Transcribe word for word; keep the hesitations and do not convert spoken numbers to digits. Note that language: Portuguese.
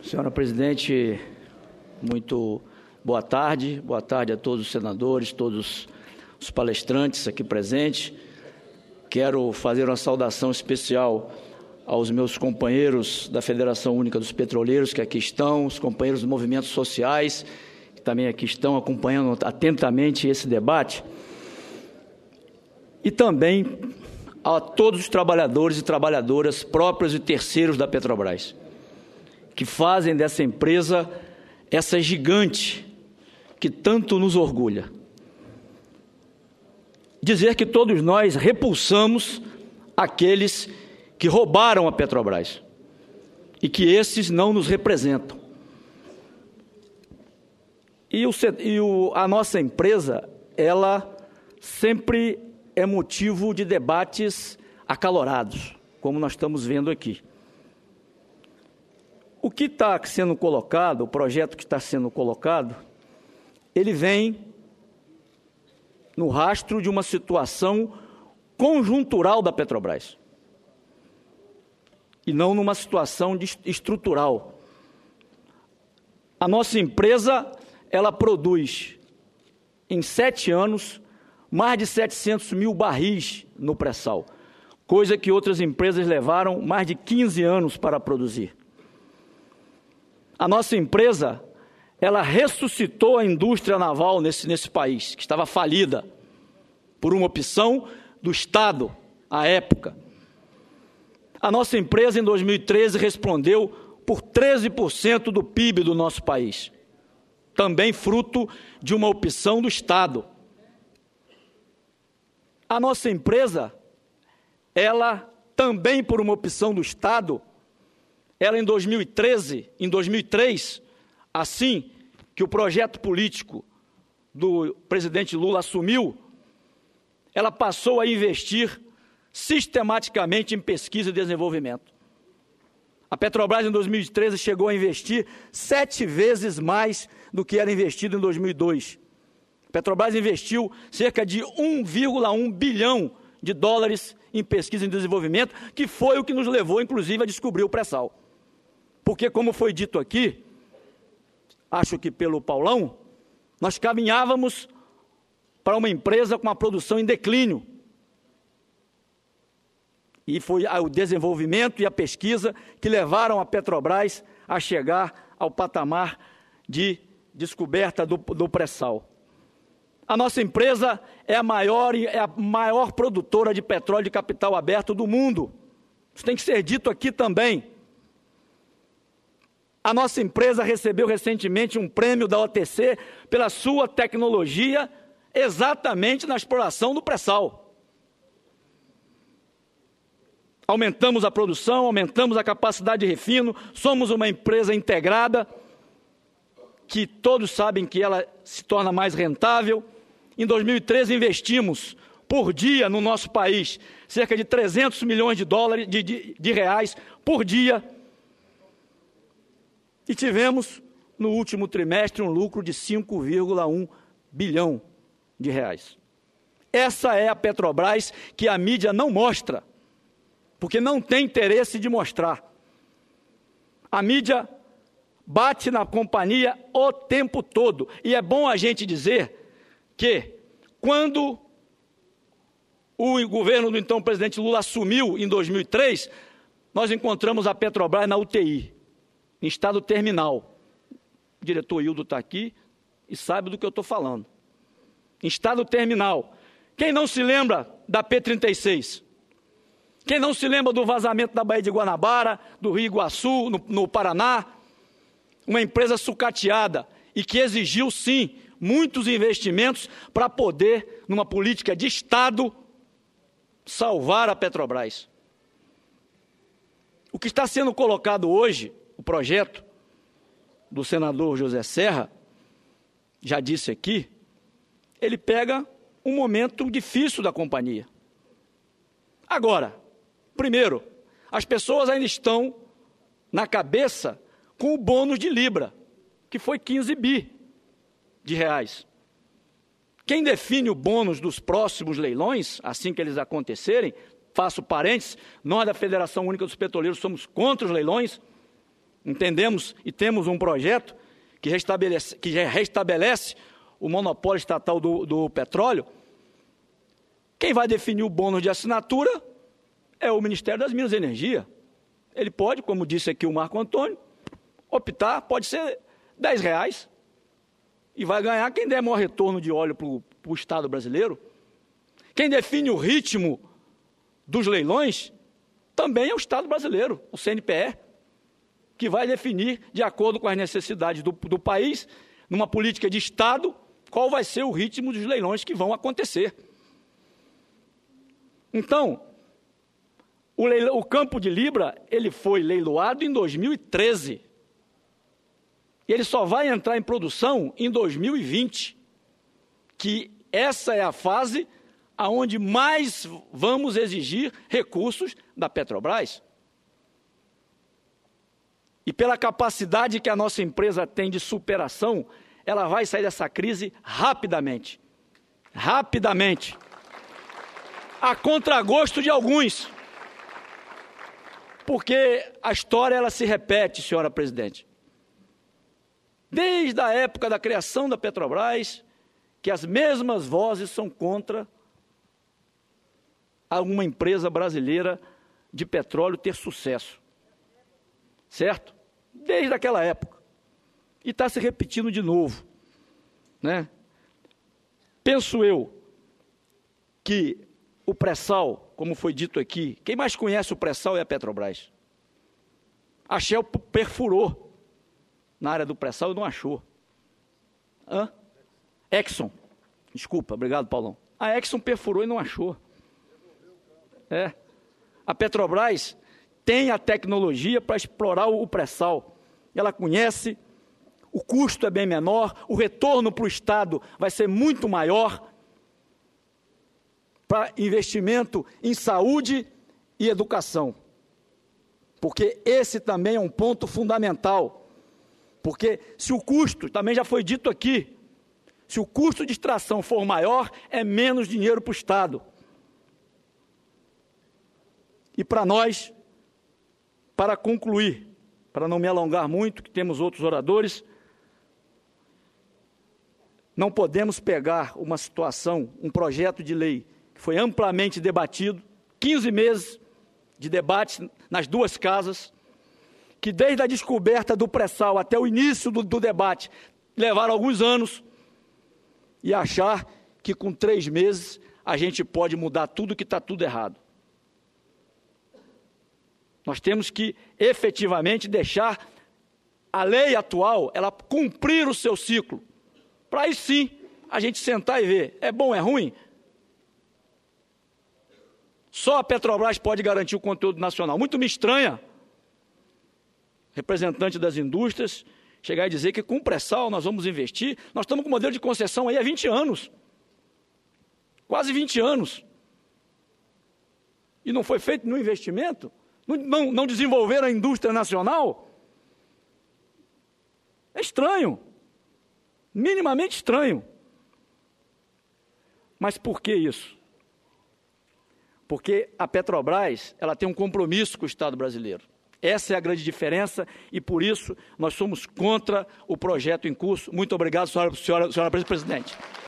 Senhora Presidente, muito boa tarde. Boa tarde a todos os senadores, todos os palestrantes aqui presentes. Quero fazer uma saudação especial aos meus companheiros da Federação Única dos Petroleiros, que aqui estão, os companheiros dos movimentos sociais, que também aqui estão acompanhando atentamente esse debate, e também a todos os trabalhadores e trabalhadoras próprios e terceiros da Petrobras, que fazem dessa empresa essa gigante que tanto nos orgulha. Dizer que todos nós repulsamos aqueles que roubaram a Petrobras e que esses não nos representam. E, o, e o, a nossa empresa, ela sempre é motivo de debates acalorados, como nós estamos vendo aqui. O que está sendo colocado, o projeto que está sendo colocado, ele vem no rastro de uma situação conjuntural da Petrobras e não numa situação de, estrutural. A nossa empresa, ela produz, em sete anos, mais de setecentos mil barris no pré-sal, coisa que outras empresas levaram mais de quinze anos para produzir. A nossa empresa, ela ressuscitou a indústria naval nesse, nesse país, que estava falida, por uma opção do Estado, à época. A nossa empresa, em dois mil e treze, respondeu por treze por cento do P I B do nosso país, também fruto de uma opção do Estado. A nossa empresa, ela também por uma opção do Estado, ela em dois mil e treze, em dois mil e três, assim que o projeto político do presidente Lula assumiu, ela passou a investir sistematicamente em pesquisa e desenvolvimento. A Petrobras, em dois mil e treze, chegou a investir sete vezes mais do que era investido em dois mil e dois. A Petrobras investiu cerca de um vírgula um bilhão de dólares em pesquisa e desenvolvimento, que foi o que nos levou, inclusive, a descobrir o pré-sal. Porque, como foi dito aqui, acho que pelo Paulão, nós caminhávamos para uma empresa com uma produção em declínio. E foi o desenvolvimento e a pesquisa que levaram a Petrobras a chegar ao patamar de descoberta do, do pré-sal. A nossa empresa é a maior, é a maior produtora de petróleo de capital aberto do mundo. Isso tem que ser dito aqui também. A nossa empresa recebeu recentemente um prêmio da O T C pela sua tecnologia exatamente na exploração do pré-sal. Aumentamos a produção, aumentamos a capacidade de refino, somos uma empresa integrada, que todos sabem que ela se torna mais rentável. Em dois mil e treze, investimos por dia no nosso país cerca de trezentos milhões de dólares, de, de, de reais por dia. E tivemos, no último trimestre, um lucro de cinco vírgula um bilhão de reais. Essa é a Petrobras que a mídia não mostra, porque não tem interesse de mostrar. A mídia bate na companhia o tempo todo. E é bom a gente dizer que, quando o governo do então presidente Lula assumiu em dois mil e três, nós encontramos a Petrobras na U T I, em estado terminal. O diretor Hildo está aqui e sabe do que eu estou falando. Em estado terminal. Quem não se lembra da P trinta e seis? Quem não se lembra do vazamento da Baía de Guanabara, do Rio Iguaçu, no, no Paraná? Uma empresa sucateada e que exigiu, sim, muitos investimentos para poder, numa política de Estado, salvar a Petrobras. O que está sendo colocado hoje, o projeto do senador José Serra, já disse aqui, ele pega um momento difícil da companhia. Agora, primeiro, as pessoas ainda estão na cabeça com o bônus de Libra, que foi quinze bi de reais. Quem define o bônus dos próximos leilões, assim que eles acontecerem, faço parênteses, nós da Federação Única dos Petroleiros somos contra os leilões, entendemos e temos um projeto que restabelece, que restabelece o monopólio estatal do, do petróleo. Quem vai definir o bônus de assinatura é o Ministério das Minas e Energia. Ele pode, como disse aqui o Marco Antônio, optar, pode ser dez reais, e vai ganhar quem der maior retorno de óleo para o Estado brasileiro. Quem define o ritmo dos leilões também é o Estado brasileiro, o C N P E, que vai definir, de acordo com as necessidades do, do país, numa política de Estado, qual vai ser o ritmo dos leilões que vão acontecer. Então, o, leilão, o campo de Libra, ele foi leiloado em dois mil e treze. E ele só vai entrar em produção em dois mil e vinte, que essa é a fase aonde mais vamos exigir recursos da Petrobras. E pela capacidade que a nossa empresa tem de superação, ela vai sair dessa crise rapidamente. Rapidamente. A contragosto de alguns. Porque a história ela se repete, senhora presidente. Desde a época da criação da Petrobras, que as mesmas vozes são contra alguma empresa brasileira de petróleo ter sucesso. Certo? Desde aquela época. E está se repetindo de novo. Né? Penso eu que o pré-sal, como foi dito aqui, quem mais conhece o pré-sal é a Petrobras. A Shell perfurou na área do pré-sal e não achou. Hã? Exxon. Desculpa, obrigado, Paulão. A Exxon perfurou e não achou. É. A Petrobras tem a tecnologia para explorar o pré-sal. Ela conhece, o custo é bem menor, o retorno para o Estado vai ser muito maior para investimento em saúde e educação. Porque esse também é um ponto fundamental. Porque se o custo, também já foi dito aqui, se o custo de extração for maior, é menos dinheiro para o Estado. E para nós, para concluir, para não me alongar muito, que temos outros oradores, não podemos pegar uma situação, um projeto de lei que foi amplamente debatido, quinze meses de debate nas duas casas, que desde a descoberta do pré-sal até o início do, do debate levaram alguns anos, e achar que com três meses a gente pode mudar tudo que está tudo errado. Nós temos que efetivamente deixar a lei atual, ela cumprir o seu ciclo, para aí sim a gente sentar e ver, é bom, é ruim? Só a Petrobras pode garantir o conteúdo nacional. Muito me estranha, representante das indústrias, chegar e dizer que com o pré-sal nós vamos investir. Nós estamos com modelo de concessão aí há vinte anos. Quase vinte anos. E não foi feito nenhum investimento? Não, não, não desenvolveram a indústria nacional? É estranho. Minimamente estranho. Mas por que isso? Porque a Petrobras, ela tem um compromisso com o Estado brasileiro. Essa é a grande diferença e, por isso, nós somos contra o projeto em curso. Muito obrigado, senhora, senhora, senhora presidente.